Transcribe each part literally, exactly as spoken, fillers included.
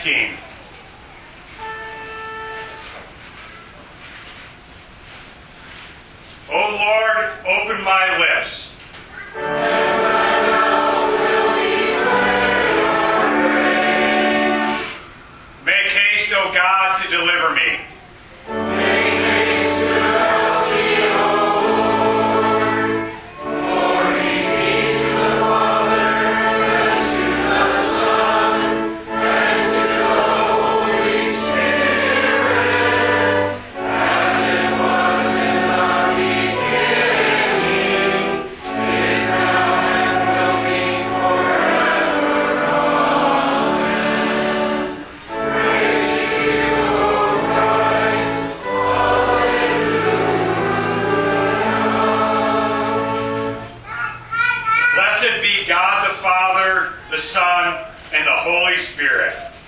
nineteen. O Lord, open my lips. And my mouth will declare your praise. Make haste, O God, to deliver me. Make haste to help me, O Lord. Glory be to the Father, and to the Son, and to the Holy Spirit, as it was in the beginning, is now, and will be forever. Amen. Praise to you, O Christ. Blessed be God the Father, the Son, and the Holy Spirit.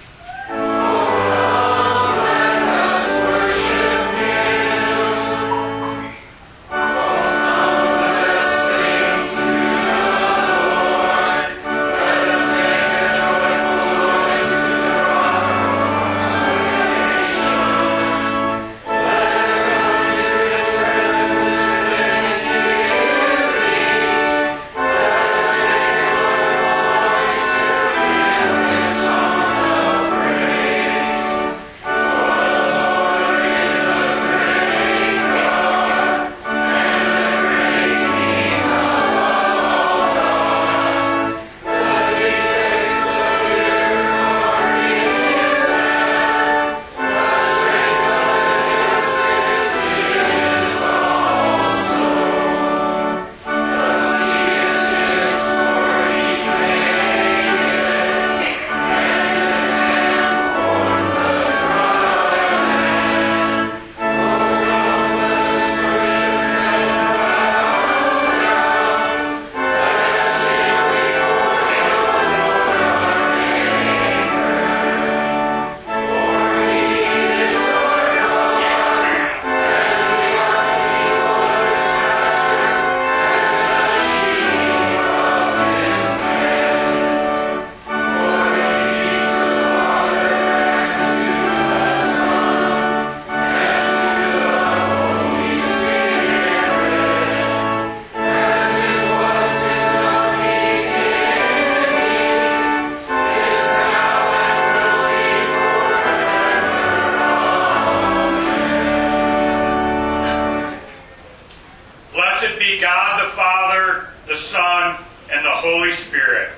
Blessed be God the Father, the Son, and the Holy Spirit.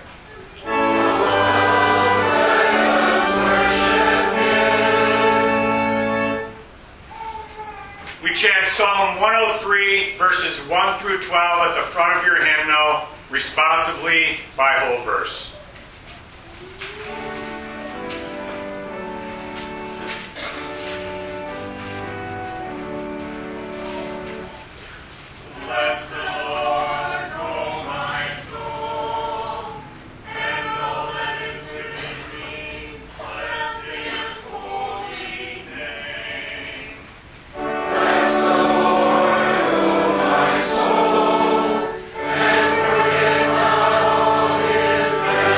We chant Psalm one oh three, verses one through twelve at the front of your hymnal, responsively by whole verse. Bless the Lord, O my soul, and all that is within me. Bless His holy name. Bless the Lord, O my soul, and forget not all His benefits,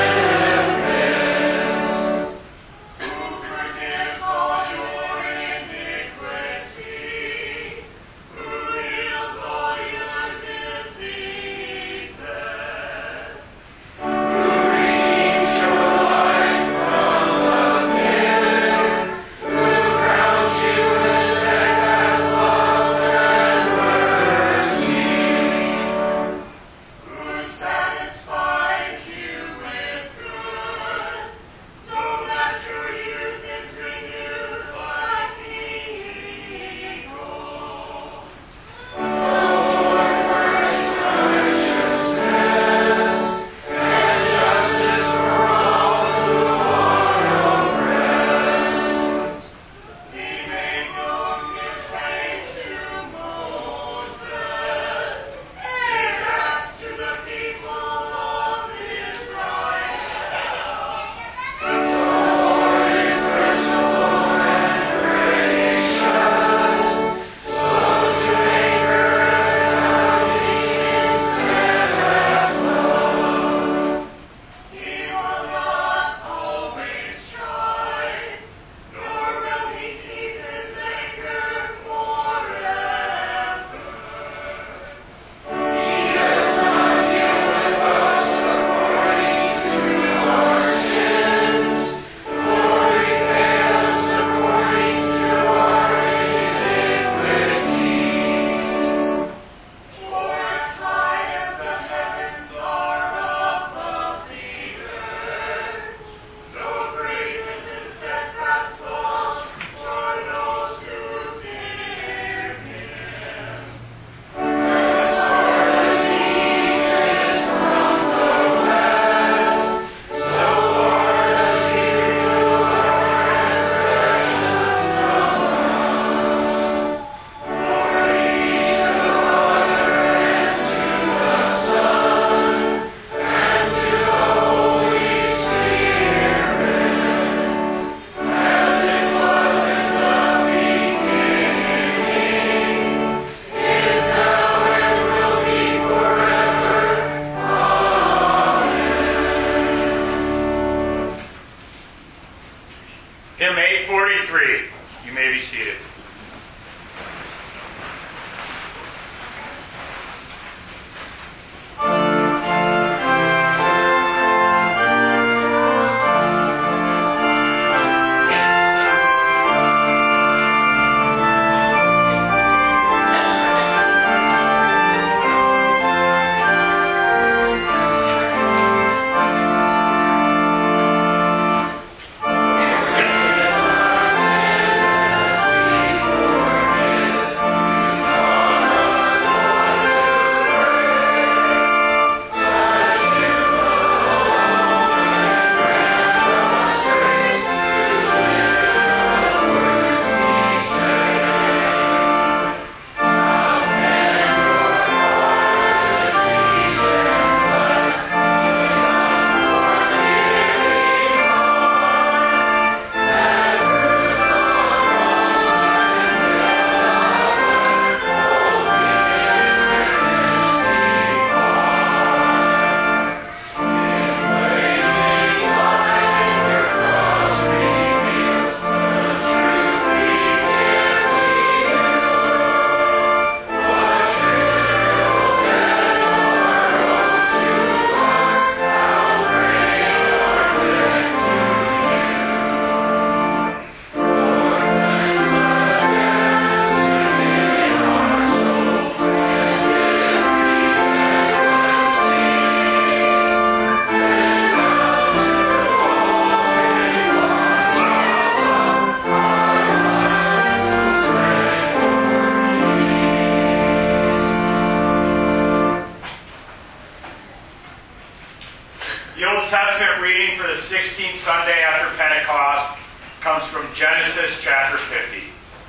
Genesis chapter fifty.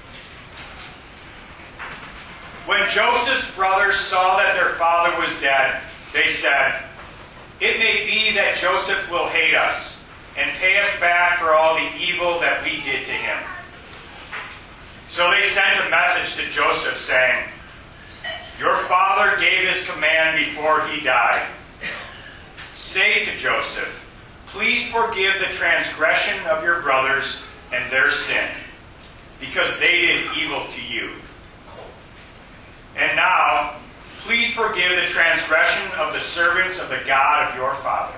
When Joseph's brothers saw that their father was dead, they said, "It may be that Joseph will hate us and pay us back for all the evil that we did to him." So they sent a message to Joseph saying, "Your father gave his command before he died. Say to Joseph, 'Please forgive the transgression of your brothers and their sin, because they did evil to you. And now, please forgive the transgression of the servants of the God of your father.'"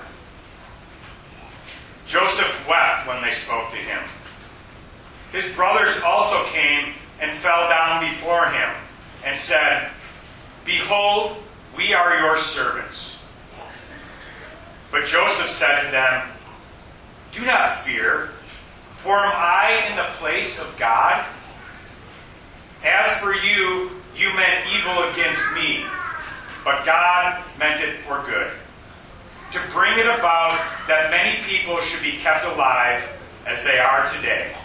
Joseph wept when they spoke to him. His brothers also came and fell down before him and said, "Behold, we are your servants." But Joseph said to them, "Do not fear, for am I in the place of God? As for you, you meant evil against me, but God meant it for good, to bring it about that many people should be kept alive as they are today.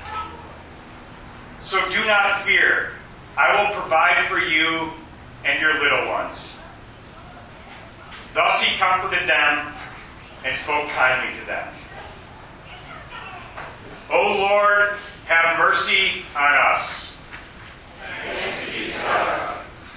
So do not fear. I will provide for you and your little ones." Thus he comforted them and spoke kindly to them. "O Lord, have mercy on us." Thanks be to God.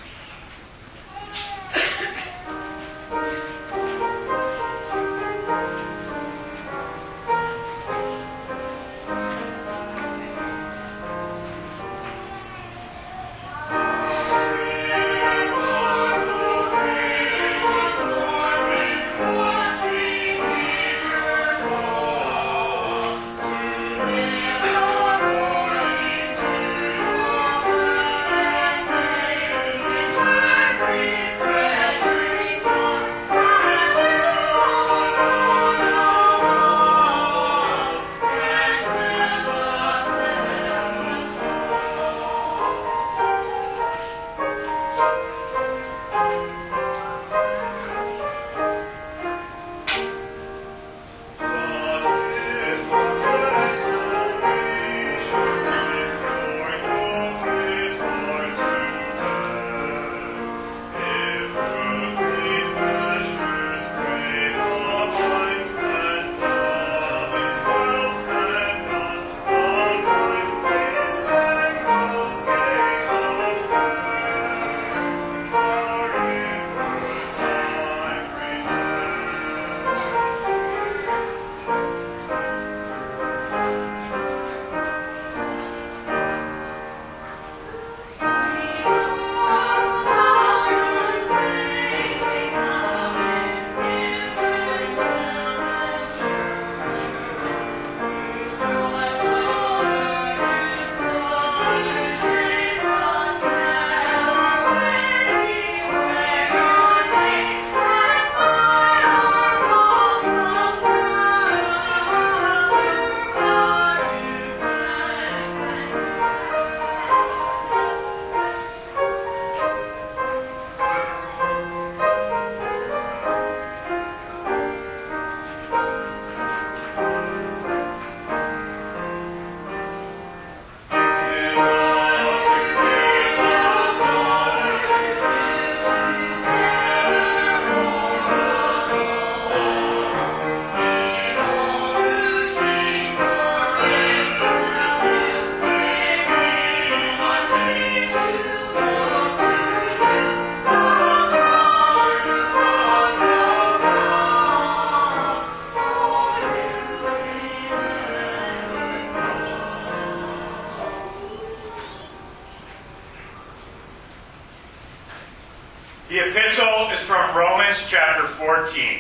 The epistle is from Romans chapter fourteen.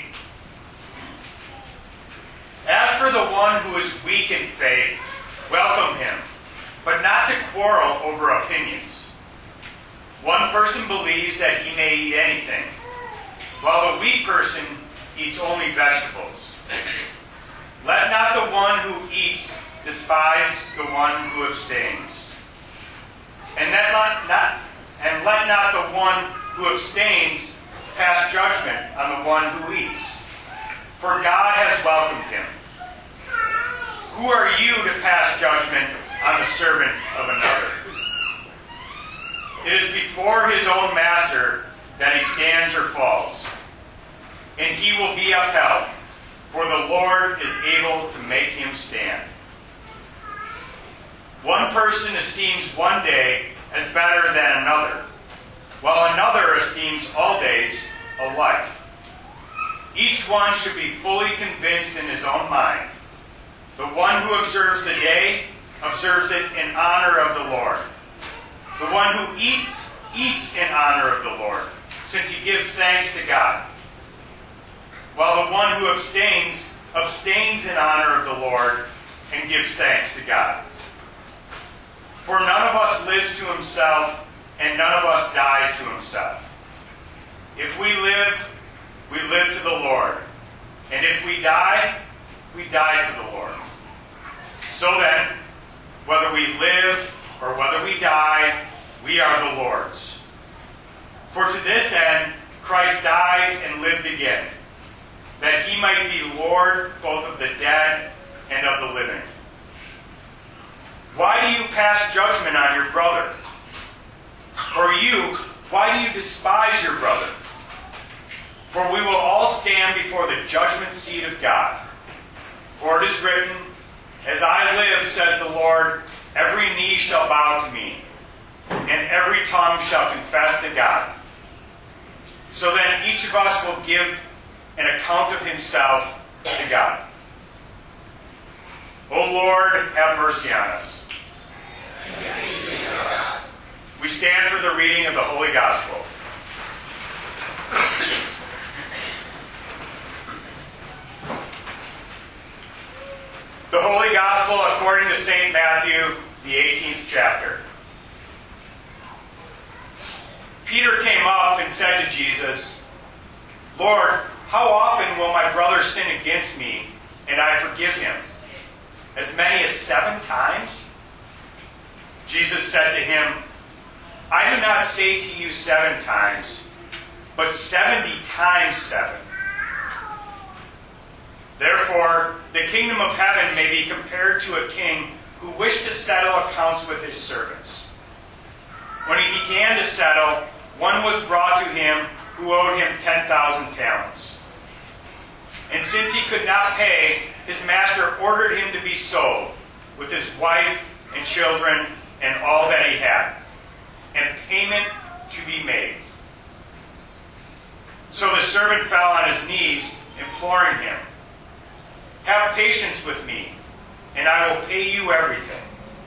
As for the one who is weak in faith, welcome him, but not to quarrel over opinions. One person believes that he may eat anything, while the weak person eats only vegetables. Let not the one who eats despise the one who abstains. And let not, not, and let not the one who abstains pass judgment on the one who eats, for God has welcomed him. Who are you to pass judgment on the servant of another? It is before his own master that he stands or falls, and he will be upheld, for the Lord is able to make him stand. One person esteems one day as better than another, while another esteems all days alike. Each one should be fully convinced in his own mind. The one who observes the day observes it in honor of the Lord. The one who eats, eats in honor of the Lord, since he gives thanks to God. While the one who abstains, abstains in honor of the Lord and gives thanks to God. For none of us lives to himself, and none of us dies to himself. If we live, we live to the Lord. And if we die, we die to the Lord. So then, whether we live or whether we die, we are the Lord's. For to this end, Christ died and lived again, that he might be Lord both of the dead and of the living. Why do you pass judgment on your brother? Or you, why do you despise your brother? For we will all stand before the judgment seat of God. For it is written, As I live, says the Lord, every knee shall bow to me, and every tongue shall confess to God. So then each of us will give an account of himself to God. O Lord, have mercy on us. We stand for the reading of the Holy Gospel. The Holy Gospel according to Saint Matthew, the eighteenth chapter. Peter came up and said to Jesus, Lord, how often will my brother sin against me, and I forgive him? As many as seven times? Jesus said to him, I do not say to you seven times, but seventy times seven. Therefore, the kingdom of heaven may be compared to a king who wished to settle accounts with his servants. When he began to settle, one was brought to him who owed him ten thousand talents. And since he could not pay, his master ordered him to be sold, with his wife and children and all that he had, and payment to be made. So the servant fell on his knees, imploring him, Have patience with me, and I will pay you everything.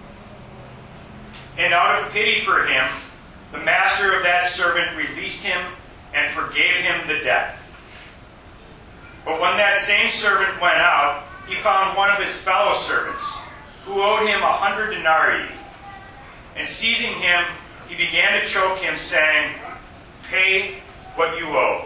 And out of pity for him, the master of that servant released him and forgave him the debt. But when that same servant went out, he found one of his fellow servants, who owed him a hundred denarii. And seizing him, he began to choke him, saying, Pay what you owe.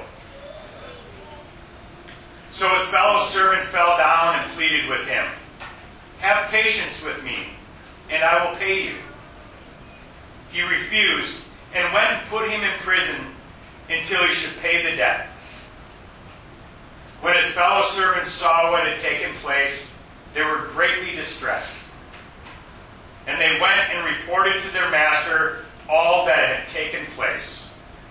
So his fellow servant fell down and pleaded with him, Have patience with me, and I will pay you. He refused, and went and put him in prison until he should pay the debt. When his fellow servants saw what had taken place, they were greatly distressed. And they went and reported to their master all that had taken place.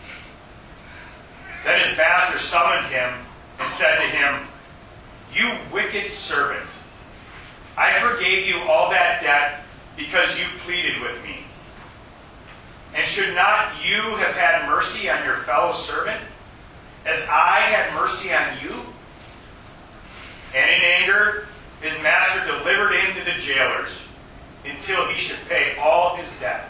Then his master summoned him and said to him, You wicked servant, I forgave you all that debt because you pleaded with me. And should not you have had mercy on your fellow servant, as I had mercy on you? And in anger, his master delivered him to the jailers until he should pay all his debt.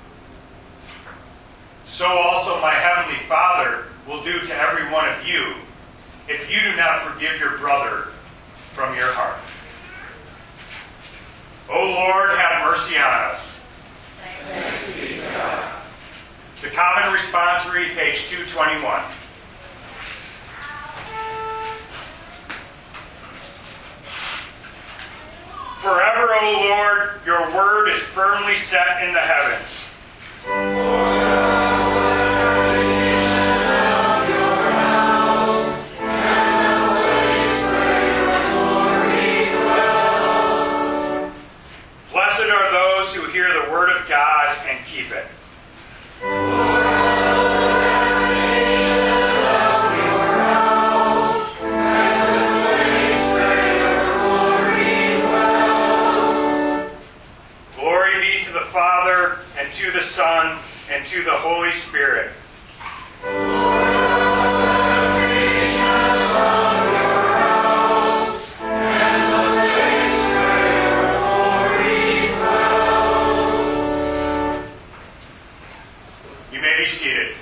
So also my heavenly Father will do to every one of you if you do not forgive your brother from your heart. O Lord, have mercy on us. Thanks be to God. The Common Responsory, page two twenty-one. Forever, O Lord, your word is firmly set in the heavens. Spirit. You may be seated.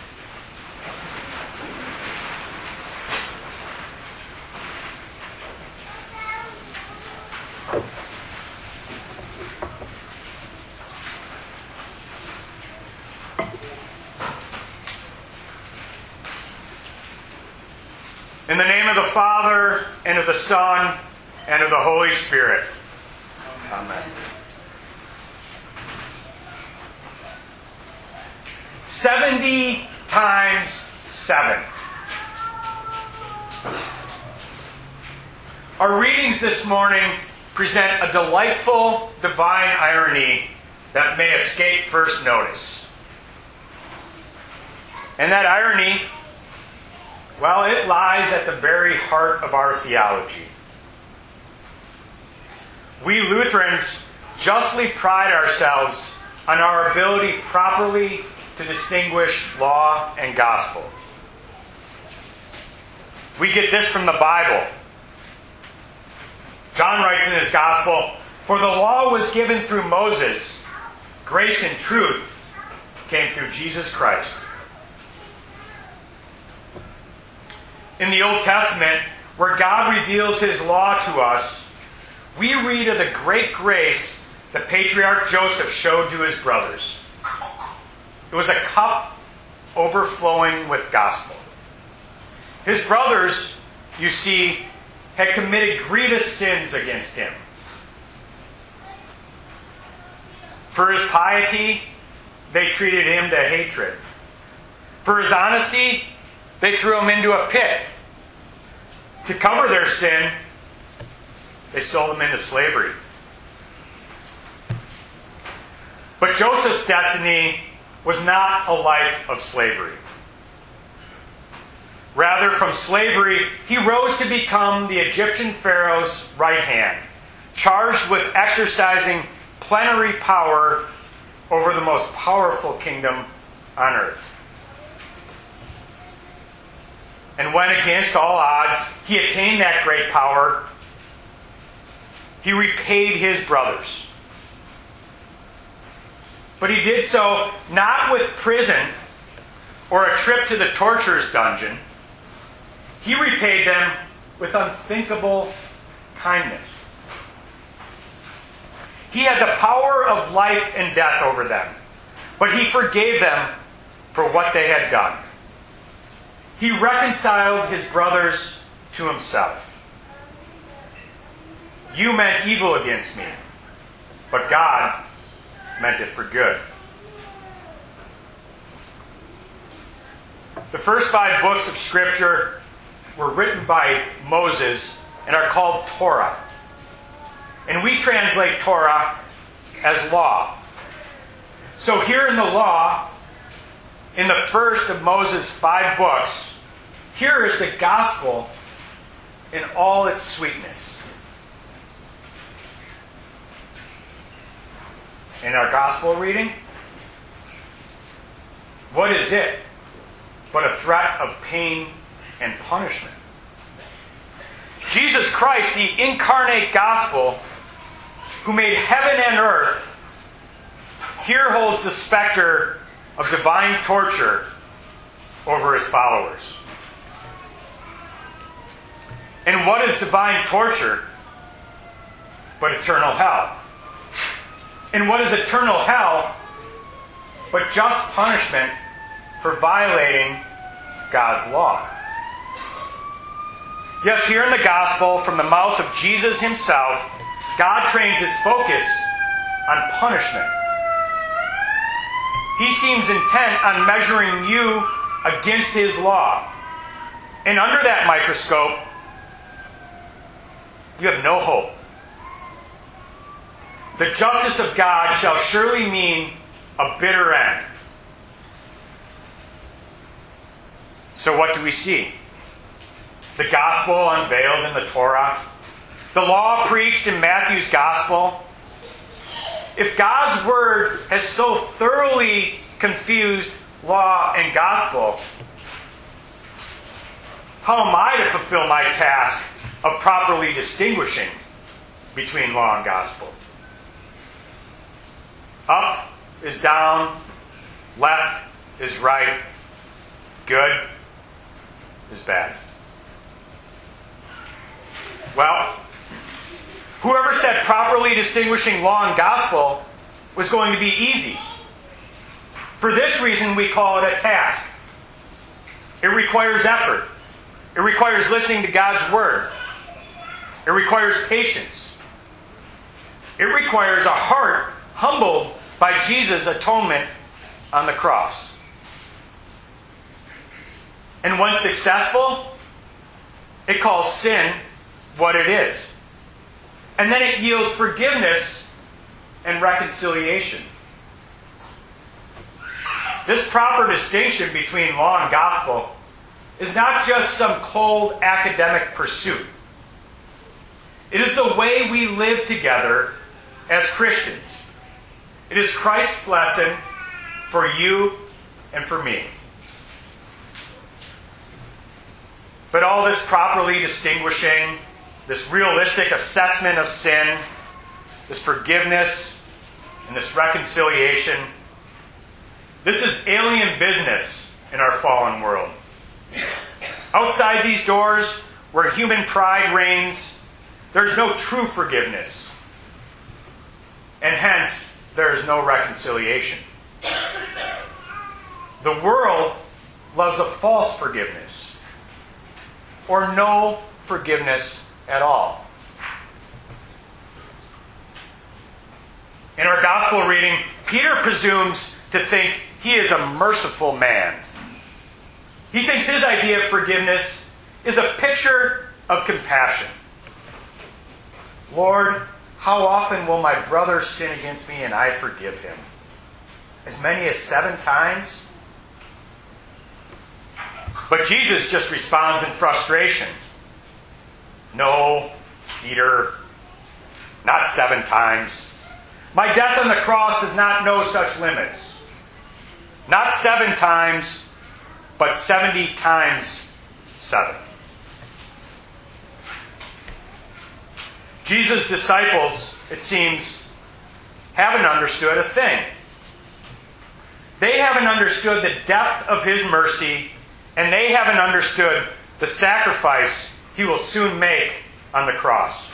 In the name of the Father, and of the Son, and of the Holy Spirit. Amen. Seventy times seven. Our readings this morning present a delightful divine irony that may escape first notice. And that irony, well, it lies at the very heart of our theology. We Lutherans justly pride ourselves on our ability properly to distinguish law and gospel. We get this from the Bible. John writes in his gospel, "For the law was given through Moses, grace and truth came through Jesus Christ." In the Old Testament, where God reveals His law to us, we read of the great grace that Patriarch Joseph showed to his brothers. It was a cup overflowing with gospel. His brothers, you see, had committed grievous sins against him. For his piety, they treated him to hatred. For his honesty, they threw him into a pit. To cover their sin, they sold him into slavery. But Joseph's destiny was not a life of slavery. Rather, from slavery, he rose to become the Egyptian Pharaoh's right hand, charged with exercising plenary power over the most powerful kingdom on earth. And when, against all odds, he attained that great power, he repaid his brothers. But he did so not with prison or a trip to the torturer's dungeon. He repaid them with unthinkable kindness. He had the power of life and death over them, but he forgave them for what they had done. He reconciled his brothers to himself. You meant evil against me, but God meant it for good. The first five books of Scripture were written by Moses and are called Torah. And we translate Torah as law. So here in the law, in the first of Moses' five books, here is the gospel in all its sweetness. In our gospel reading, what is it but a threat of pain and punishment? Jesus Christ, the incarnate gospel, who made heaven and earth, here holds the specter of divine torture over his followers. And what is divine torture but eternal hell? And what is eternal hell but just punishment for violating God's law? Yes, here in the gospel, from the mouth of Jesus himself, God trains his focus on punishment. He seems intent on measuring you against his law. And under that microscope, you have no hope. The justice of God shall surely mean a bitter end. So what do we see? The gospel unveiled in the Torah. The law preached in Matthew's gospel. If God's word has so thoroughly confused law and gospel, how am I to fulfill my task of properly distinguishing between law and gospel? Up is down, left is right, good is bad. Well, whoever said properly distinguishing law and gospel was going to be easy. For this reason, we call it a task. It requires effort. It requires listening to God's Word. It requires patience. It requires a heart humbled by Jesus' atonement on the cross. And when successful, it calls sin what it is. And then it yields forgiveness and reconciliation. This proper distinction between law and gospel is not just some cold academic pursuit. It is the way we live together as Christians. It is Christ's lesson for you and for me. But all this properly distinguishing, this realistic assessment of sin, this forgiveness, and this reconciliation, this is alien business in our fallen world. Outside these doors, where human pride reigns, there's no true forgiveness. And hence, there is no reconciliation. The world loves a false forgiveness, or no forgiveness at all. In our gospel reading, Peter presumes to think he is a merciful man. He thinks his idea of forgiveness is a picture of compassion. Lord, how often will my brother sin against me and I forgive him? As many as seven times? But Jesus just responds in frustration. No, Peter, not seven times. My death on the cross does not know such limits. Not seven times, but seventy times seven. Jesus' disciples, it seems, haven't understood a thing. They haven't understood the depth of His mercy, and they haven't understood the sacrifice He will soon make on the cross.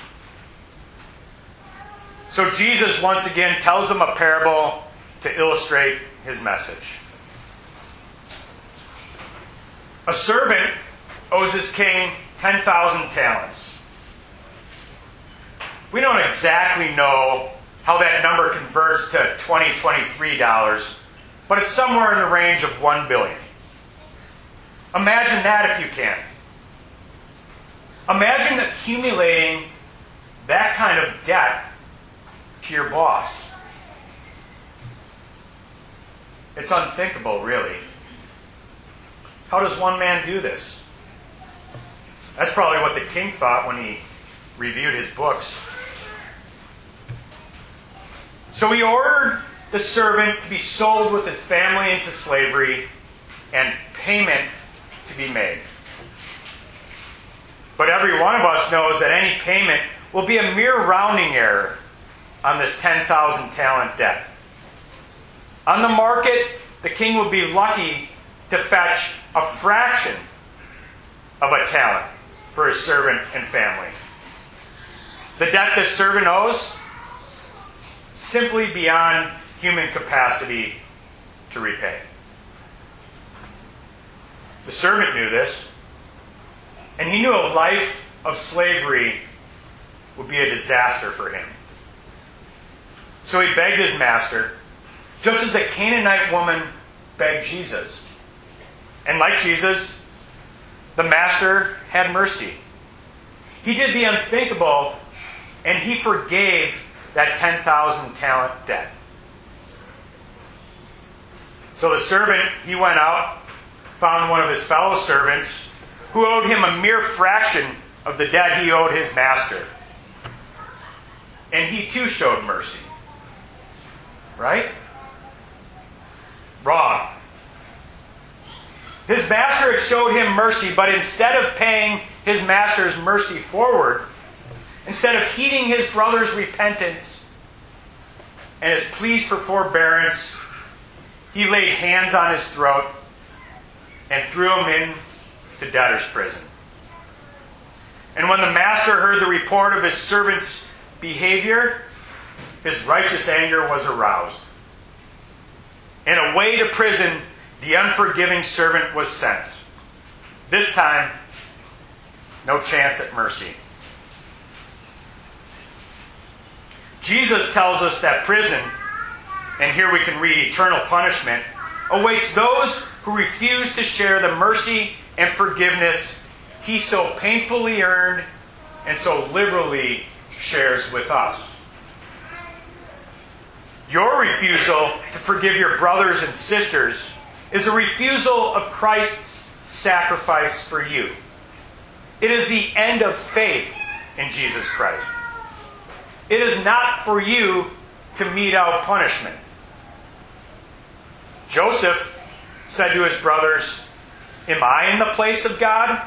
So Jesus once again tells them a parable to illustrate His message. A servant owes his king ten thousand talents. We don't exactly know how that number converts to twenty twenty-three dollars, but it's somewhere in the range of one billion dollars. Imagine that if you can. Imagine accumulating that kind of debt to your boss. It's unthinkable, really. How does one man do this? That's probably what the king thought when he reviewed his books. So he ordered the servant to be sold with his family into slavery and payment to be made. But every one of us knows that any payment will be a mere rounding error on this ten thousand talent debt. On the market, the king would be lucky to fetch a fraction of a talent for his servant and family. The debt this servant owes, simply beyond human capacity to repay. The servant knew this, and he knew a life of slavery would be a disaster for him. So he begged his master, just as the Canaanite woman begged Jesus. And like Jesus, the master had mercy. He did the unthinkable, and he forgave that ten thousand talent debt. So the servant, he went out, found one of his fellow servants who owed him a mere fraction of the debt he owed his master. And he too showed mercy. Right? Wrong. His master had showed him mercy, but instead of paying his master's mercy forward, instead of heeding his brother's repentance and his pleas for forbearance, he laid hands on his throat and threw him into debtor's prison. And when the master heard the report of his servant's behavior, his righteous anger was aroused. And away to prison the unforgiving servant was sent. This time, no chance at mercy. Jesus tells us that prison, and here we can read eternal punishment, awaits those who refuse to share the mercy and forgiveness he so painfully earned and so liberally shares with us. Your refusal to forgive your brothers and sisters is a refusal of Christ's sacrifice for you. It is the end of faith in Jesus Christ. It is not for you to mete out punishment. Joseph said to his brothers, "Am I in the place of God?"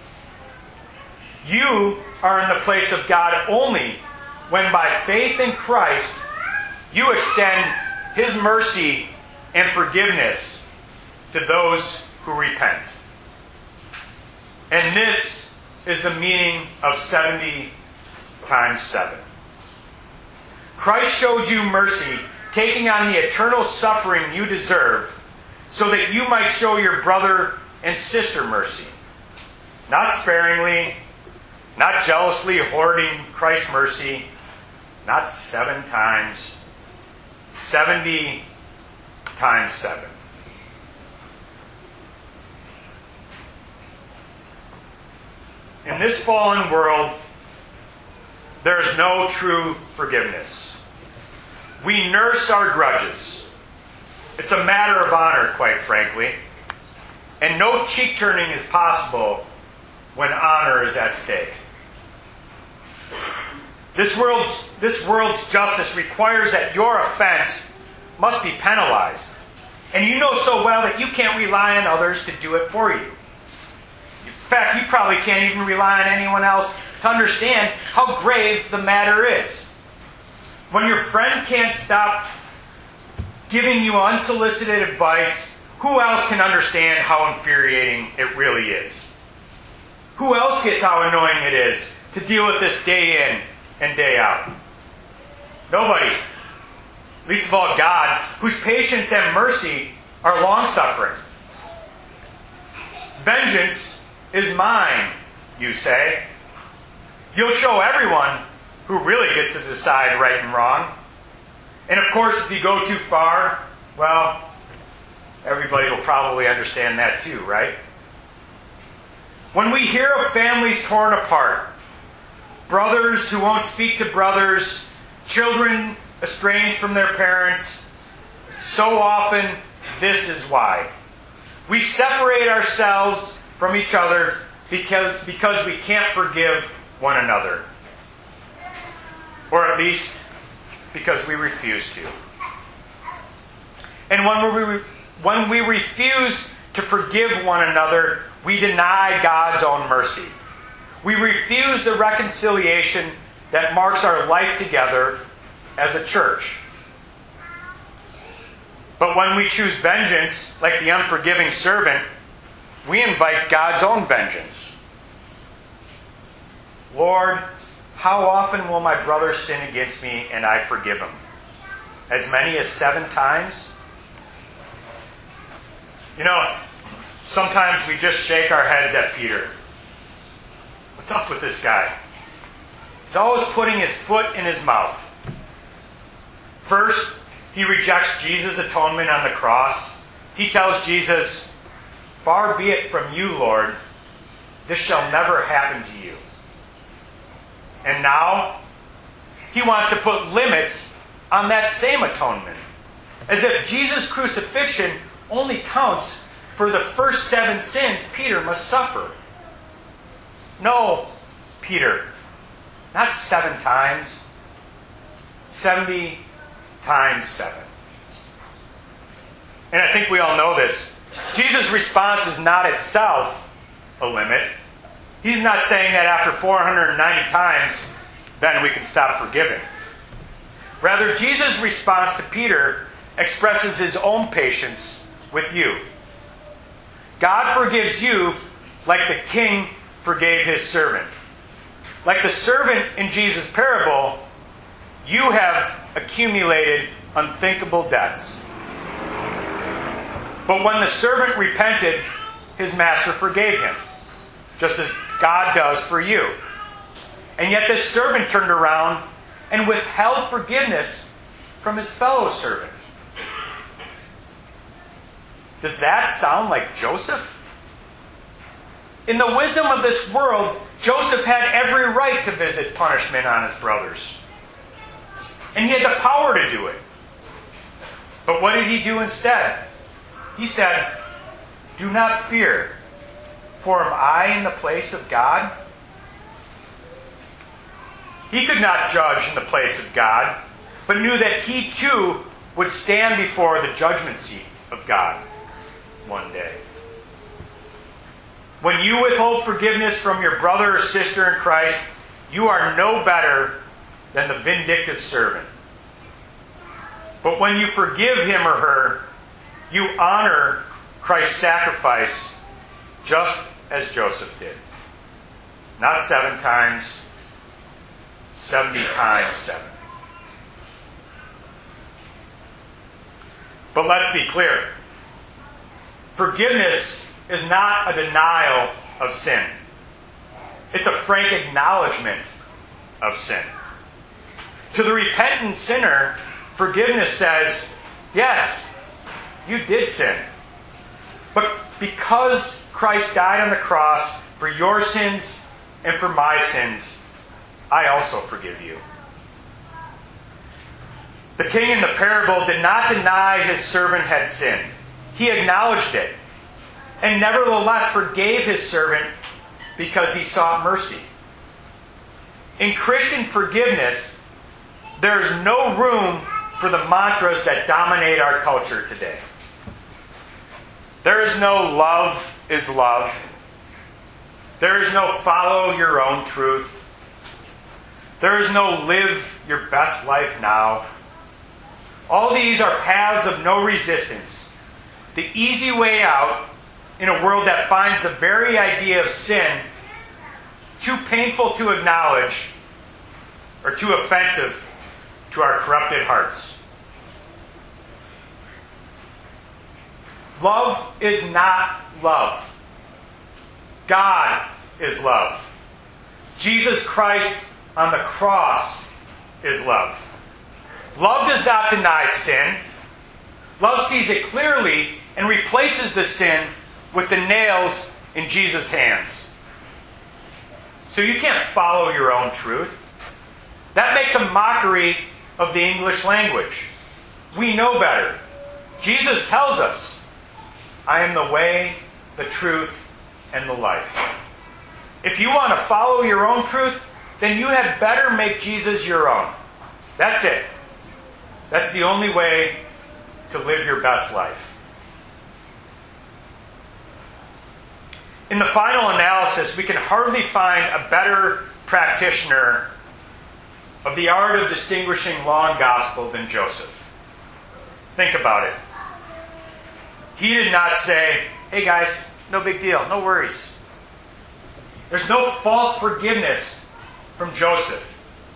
You are in the place of God only when by faith in Christ you extend His mercy and forgiveness to those who repent. And this is the meaning of seventy times seven. Christ showed you mercy, taking on the eternal suffering you deserve, so that you might show your brother and sister mercy. Not sparingly, not jealously hoarding Christ's mercy, not seven times, seventy times seven. In this fallen world, there is no true forgiveness. We nurse our grudges. It's a matter of honor, quite frankly. And no cheek-turning is possible when honor is at stake. This world's, this world's justice requires that your offense must be penalized. And you know so well that you can't rely on others to do it for you. In fact, you probably can't even rely on anyone else to understand how grave the matter is. When your friend can't stop giving you unsolicited advice, who else can understand how infuriating it really is? Who else gets how annoying it is to deal with this day in and day out? Nobody. Least of all God, whose patience and mercy are long-suffering. Vengeance is mine, you say. You'll show everyone who really gets to decide right and wrong. And of course, if you go too far, well, everybody will probably understand that too, right? When we hear of families torn apart, brothers who won't speak to brothers, children estranged from their parents, so often this is why. We separate ourselves from each other because, because we can't forgive one another. Or at least because we refuse to. And when we, when we refuse to forgive one another, we deny God's own mercy. We refuse the reconciliation that marks our life together as a church. But when we choose vengeance, like the unforgiving servant, we invite God's own vengeance. Lord, how often will my brother sin against me and I forgive him? As many as seven times? You know, sometimes we just shake our heads at Peter. What's up with this guy? He's always putting his foot in his mouth. First, he rejects Jesus' atonement on the cross. He tells Jesus, "Far be it from you, Lord. This shall never happen to you." And now, he wants to put limits on that same atonement. As if Jesus' crucifixion only counts for the first seven sins Peter must suffer. No, Peter. Not seven times. Seventy times seven. And I think we all know this. Jesus' response is not itself a limit. He's not saying that after four hundred ninety times, then we can stop forgiving. Rather, Jesus' response to Peter expresses his own patience with you. God forgives you like the king forgave his servant. Like the servant in Jesus' parable, you have accumulated unthinkable debts. But when the servant repented, his master forgave him, just as God does for you. And yet this servant turned around and withheld forgiveness from his fellow servant. Does that sound like Joseph? In the wisdom of this world, Joseph had every right to visit punishment on his brothers. And he had the power to do it. But what did he do instead? He said, "Do not fear, for am I in the place of God?" He could not judge in the place of God, but knew that he too would stand before the judgment seat of God one day. When you withhold forgiveness from your brother or sister in Christ, you are no better than the vindictive servant. But when you forgive him or her, you honor Christ's sacrifice just as Joseph did. Not seven times, seventy times seven. But let's be clear. Forgiveness is not a denial of sin. It's a frank acknowledgement of sin. To the repentant sinner, forgiveness says, yes, you did sin. But because Christ died on the cross for your sins and for my sins, I also forgive you. The king in the parable did not deny his servant had sinned. He acknowledged it, and nevertheless forgave his servant because he sought mercy. In Christian forgiveness, there is no room for the mantras that dominate our culture today. There is no love is love. There is no follow your own truth. There is no live your best life now. All these are paths of no resistance. The easy way out in a world that finds the very idea of sin too painful to acknowledge or too offensive to our corrupted hearts. Love is not love. God is love. Jesus Christ on the cross is love. Love does not deny sin. Love sees it clearly and replaces the sin with the nails in Jesus' hands. So you can't follow your own truth. That makes a mockery of the English language. We know better. Jesus tells us, I am the way, the truth, and the life. If you want to follow your own truth, then you had better make Jesus your own. That's it. That's the only way to live your best life. In the final analysis, we can hardly find a better practitioner of the art of distinguishing law and gospel than Joseph. Think about it. He did not say, hey guys, no big deal, no worries. There's no false forgiveness from Joseph.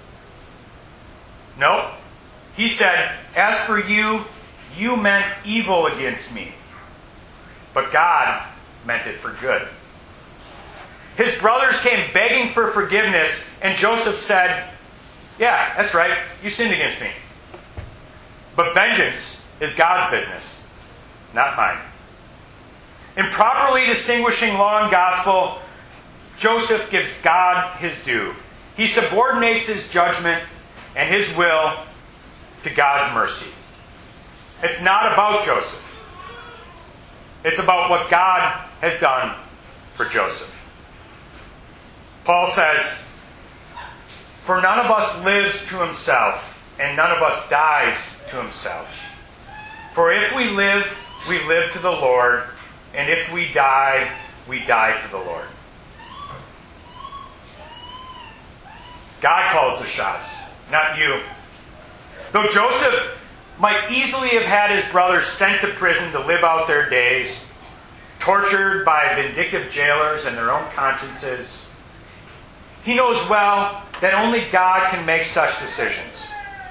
No. He said, as for you, you meant evil against me, but God meant it for good. His brothers came begging for forgiveness, and Joseph said, yeah, that's right, you sinned against me. But vengeance is God's business, not mine. In properly distinguishing law and gospel, Joseph gives God his due. He subordinates his judgment and his will to God's mercy. It's not about Joseph. It's about what God has done for Joseph. Paul says, for none of us lives to himself, and none of us dies to himself. For if we live, we live to the Lord, And if we die, we die to the Lord. God calls the shots, not you. Though Joseph might easily have had his brothers sent to prison to live out their days, tortured by vindictive jailers and their own consciences, he knows well that only God can make such decisions.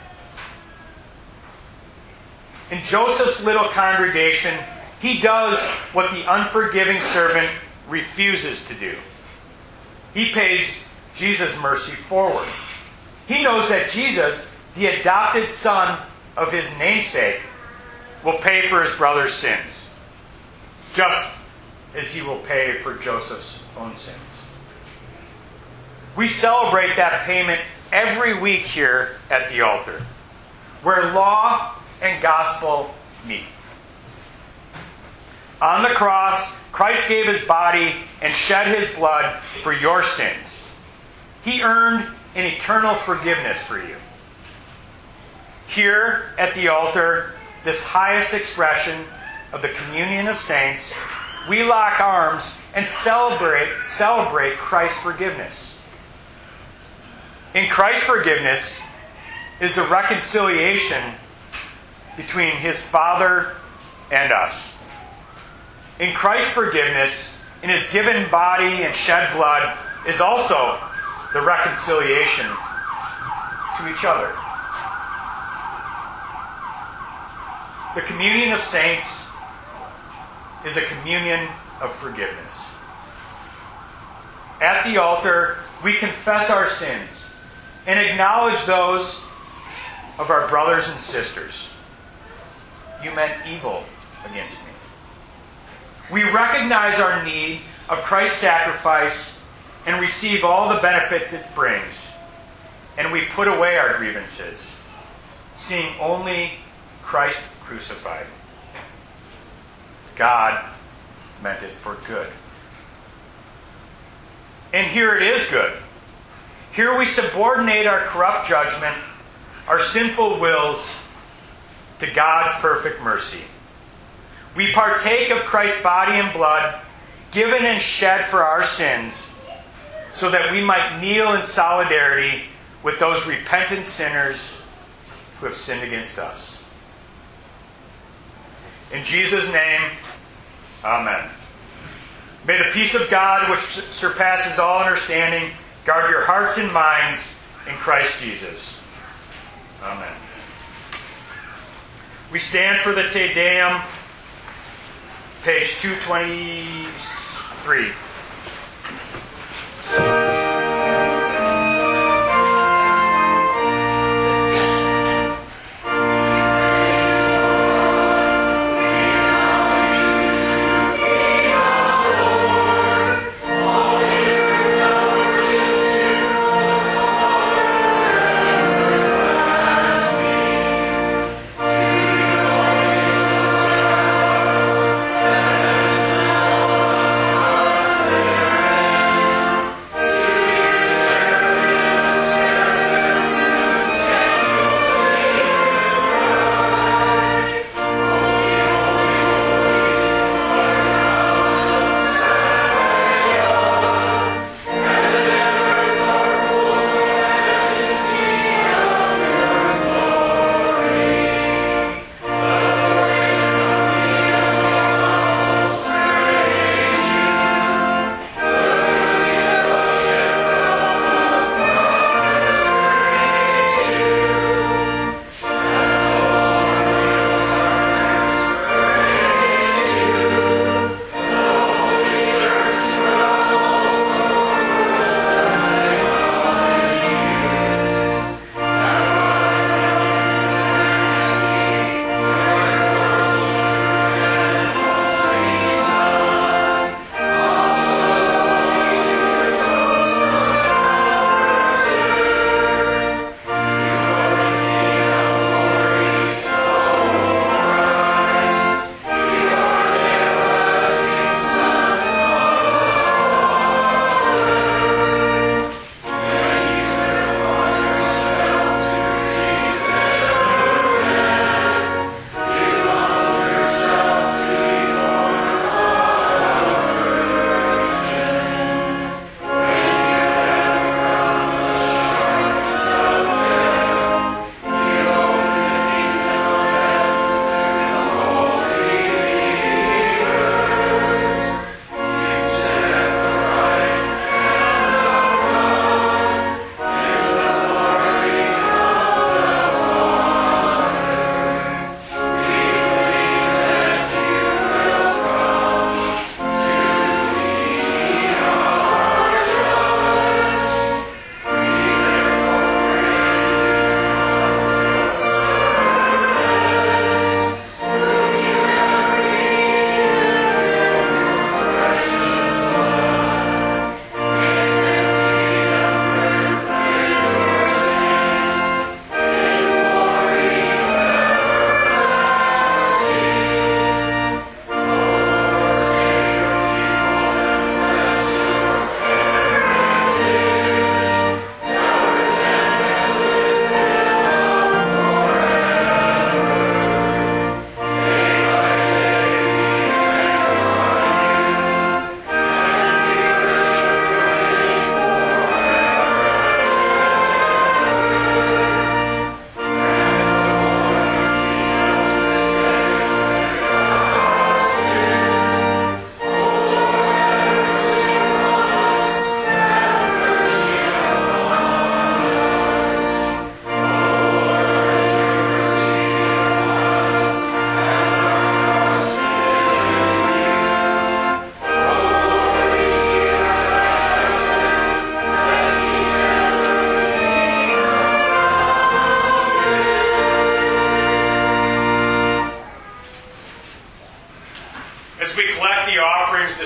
In Joseph's little congregation, he does what the unforgiving servant refuses to do. He pays Jesus' mercy forward. He knows that Jesus, the adopted son of his namesake, will pay for his brother's sins, just as he will pay for Joseph's own sins. We celebrate that payment every week here at the altar, where law and gospel meet. On the cross, Christ gave his body and shed his blood for your sins. He earned an eternal forgiveness for you. Here at the altar, this highest expression of the communion of saints, we lock arms and celebrate, celebrate Christ's forgiveness. In Christ's forgiveness is the reconciliation between his Father and us. In Christ's forgiveness, in his given body and shed blood, is also the reconciliation to each other. The communion of saints is a communion of forgiveness. At the altar, we confess our sins and acknowledge those of our brothers and sisters. You meant evil against me. We recognize our need of Christ's sacrifice and receive all the benefits it brings. And we put away our grievances, seeing only Christ crucified. God meant it for good. And here it is good. Here we subordinate our corrupt judgment, our sinful wills, to God's perfect mercy. We partake of Christ's body and blood, given and shed for our sins, so that we might kneel in solidarity with those repentant sinners who have sinned against us. In Jesus' name, amen. May the peace of God, which surpasses all understanding, guard your hearts and minds in Christ Jesus. Amen. We stand for the Te Deum, page two twenty-three. Amen.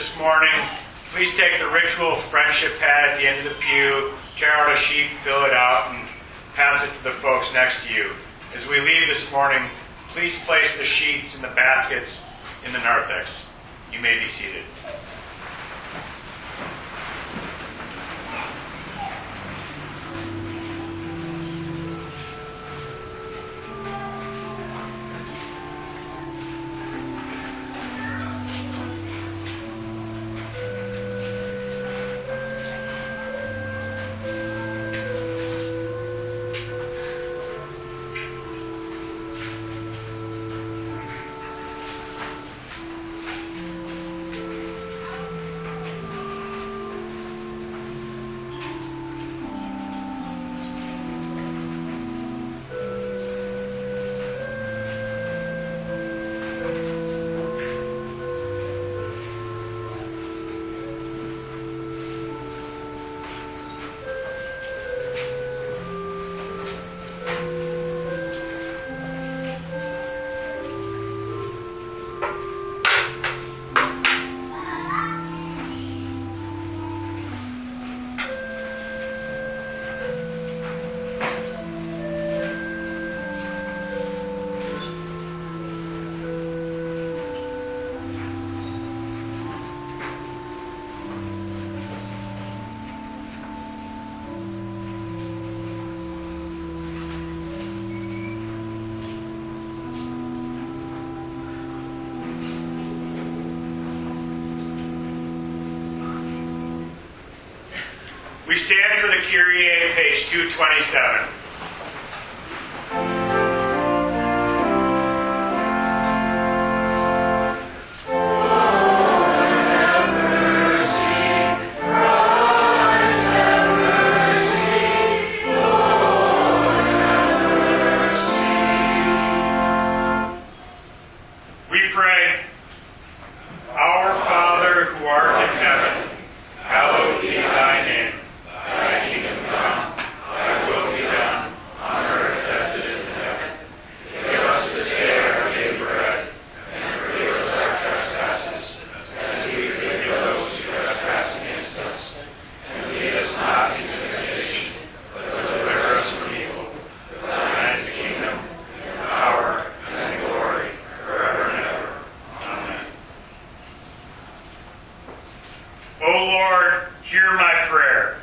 this morning, please take the ritual friendship pad at the end of the pew, tear out a sheet, fill it out, and pass it to the folks next to you. As we leave this morning, please place the sheets in the baskets in the narthex. You may be seated. We stand for the Kyrie, page two twenty-seven. We pray, Our Father who art in heaven, hallowed be thy name. Thy kingdom come, thy will be done, on earth as it is in heaven. Give us this day our daily bread, and forgive us our trespasses, as we forgive those who trespass against us. And lead us not into temptation, but deliver us from evil. For thine is the kingdom, and the power, and the glory, forever and ever. Amen. O Lord, hear my prayer.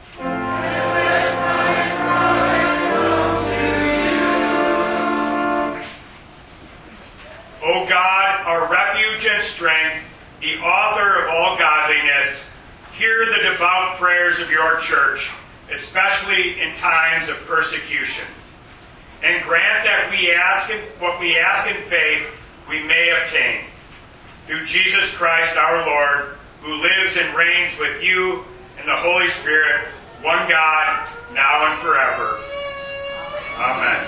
O God, our refuge and strength, the author of all godliness, hear the devout prayers of your church, especially in times of persecution. And grant that we ask in, what we ask in faith, we may obtain. Through Jesus Christ our Lord, who lives and reigns with you and the Holy Spirit, one God, now and forever. Amen.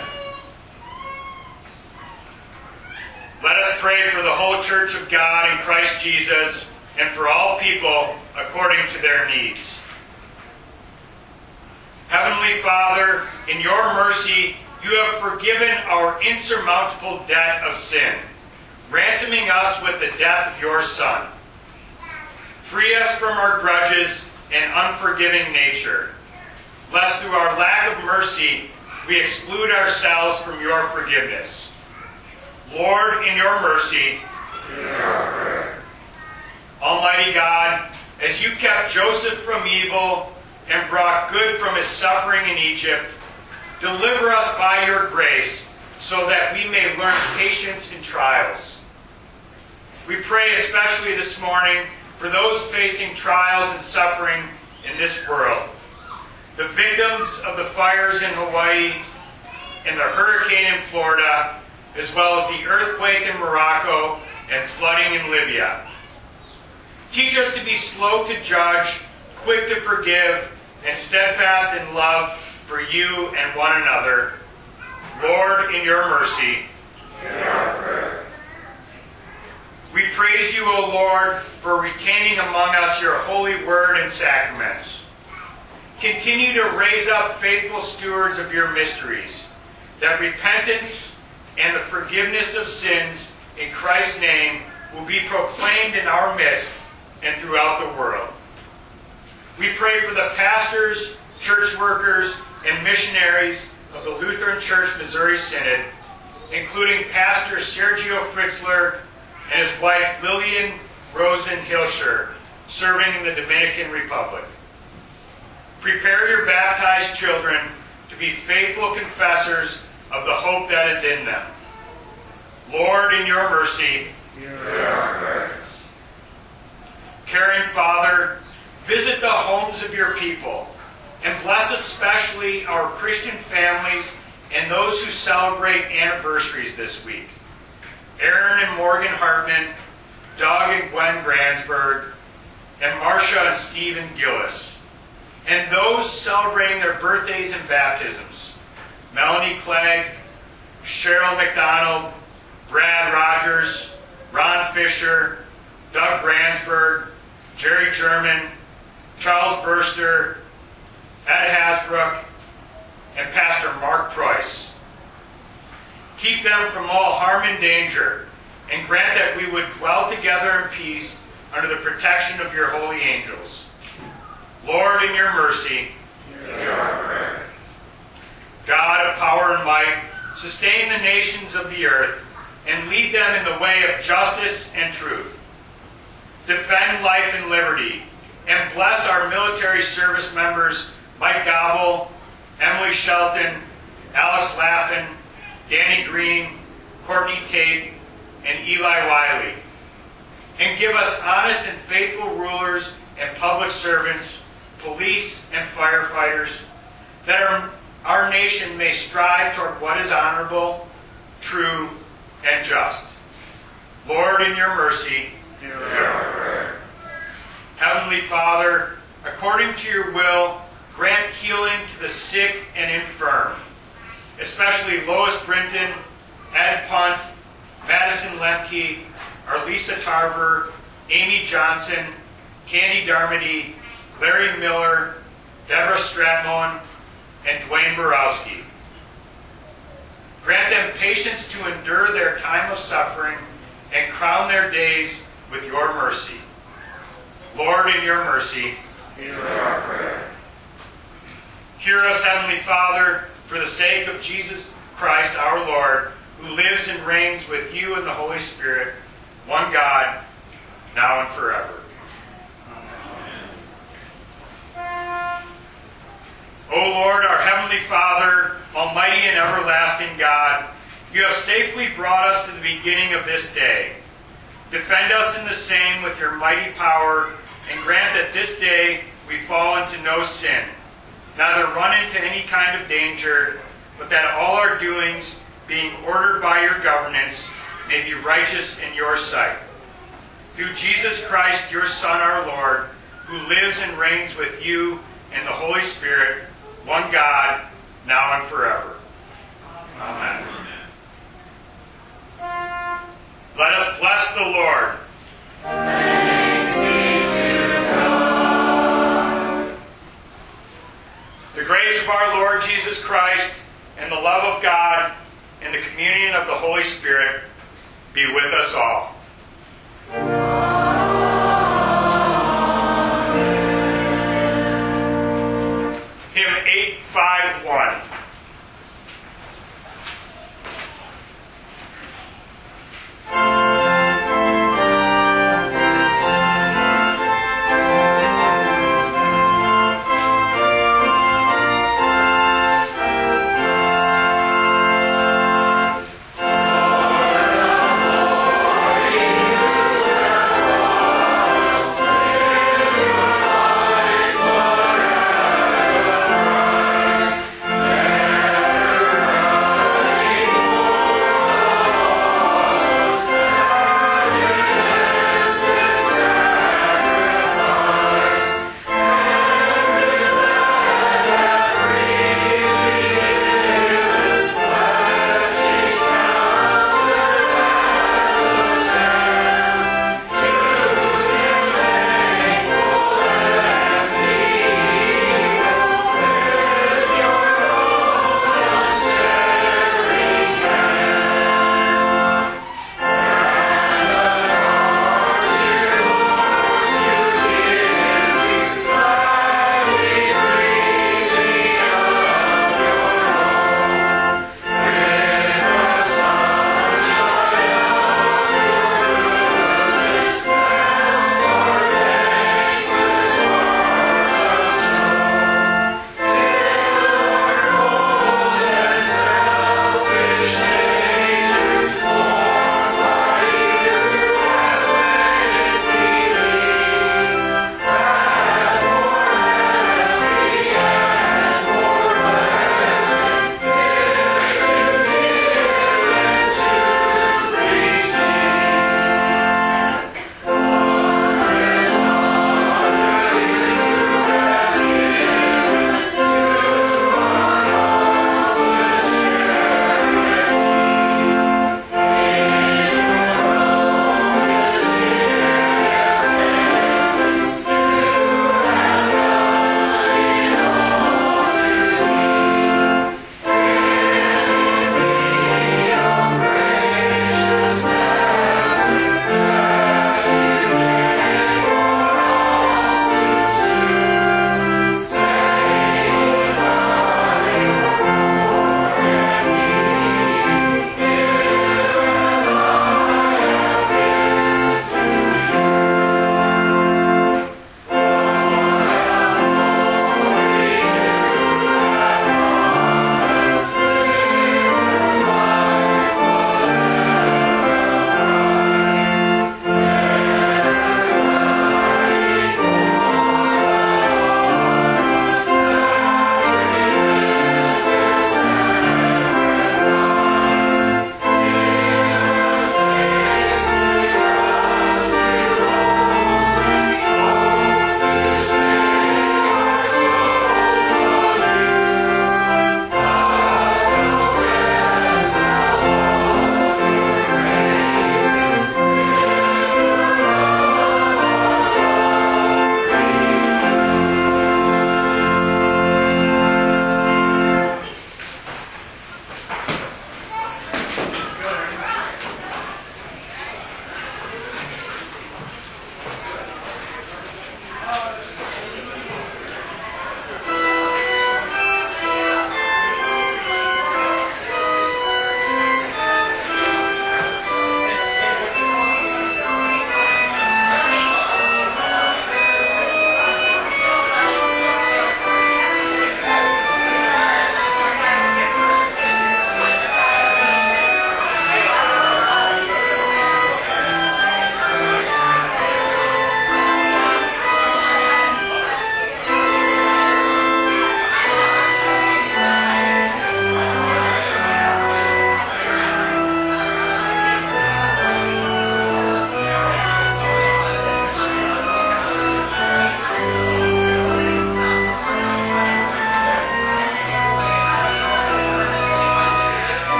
Let us pray for the whole Church of God in Christ Jesus and for all people according to their needs. Heavenly Father, in your mercy, you have forgiven our insurmountable debt of sin, ransoming us with the death of your Son. Free us from our grudges and unforgiving nature, lest through our lack of mercy we exclude ourselves from your forgiveness. Lord, in your mercy, Almighty God, as you kept Joseph from evil and brought good from his suffering in Egypt, deliver us by your grace so that we may learn patience in trials. We pray especially this morning for those facing trials and suffering in this world, the victims of the fires in Hawaii and the hurricane in Florida, as well as the earthquake in Morocco and flooding in Libya. Teach us to be slow to judge, quick to forgive, and steadfast in love for you and one another. Lord, in your mercy, hear our prayer. We praise you, O Lord, for retaining among us your holy word and sacraments. Continue to raise up faithful stewards of your mysteries, that repentance and the forgiveness of sins in Christ's name will be proclaimed in our midst and throughout the world. We pray for the pastors, church workers, and missionaries of the Lutheran Church Missouri Synod, including Pastor Sergio Fritzler and his wife Lillian Rosen Hilscher, serving in the Dominican Republic. Prepare your baptized children to be faithful confessors of the hope that is in them. Lord, in your mercy, hear our prayers. Caring Father, visit the homes of your people and bless especially our Christian families and those who celebrate anniversaries this week. Aaron and Morgan Hartman, Doug and Gwen Gransberg, and Marcia and Stephen Gillis. And those celebrating their birthdays and baptisms. Melanie Clegg, Cheryl McDonald, Brad Rogers, Ron Fisher, Doug Gransberg, Jerry German, Charles Verster, Ed Hasbrook, and Pastor Mark Preuss. Keep them from all harm and danger, and grant that we would dwell together in peace under the protection of your holy angels. Lord, in your mercy, hear our prayer. God of power and might, sustain the nations of the earth and lead them in the way of justice and truth. Defend life and liberty, and bless our military service members Mike Gobble, Emily Shelton, Alice Laffin, Danny Green, Courtney Tate, and Eli Wiley. And give us honest and faithful rulers and public servants, police and firefighters, that our, our nation may strive toward what is honorable, true, and just. Lord, in your mercy, hear our prayer. Heavenly Father, according to your will, grant healing to the sick and infirm, especially Lois Brinton, Ed Punt, Madison Lemke, Arlisa Tarver, Amy Johnson, Candy Darmody, Larry Miller, Deborah Stratmon, and Dwayne Borowski. Grant them patience to endure their time of suffering and crown their days with your mercy. Lord, in your mercy, hear our prayer. Hear us, Heavenly Father, for the sake of Jesus Christ our Lord, who lives and reigns with you in the Holy Spirit, one God, now and forever. Amen. O Lord, our Heavenly Father, Almighty and everlasting God, you have safely brought us to the beginning of this day. Defend us in the same with your mighty power, and grant that this day we fall into no sin, neither run into any kind of danger, but that all our doings, being ordered by your governance, may be righteous in your sight. Through Jesus Christ, your Son, our Lord, who lives and reigns with you and the Holy Spirit, one God, now and forever. Amen. Let us bless the Lord. Thanks be to God. The grace of our Lord Jesus Christ and the love of God and the communion of the Holy Spirit be with us all.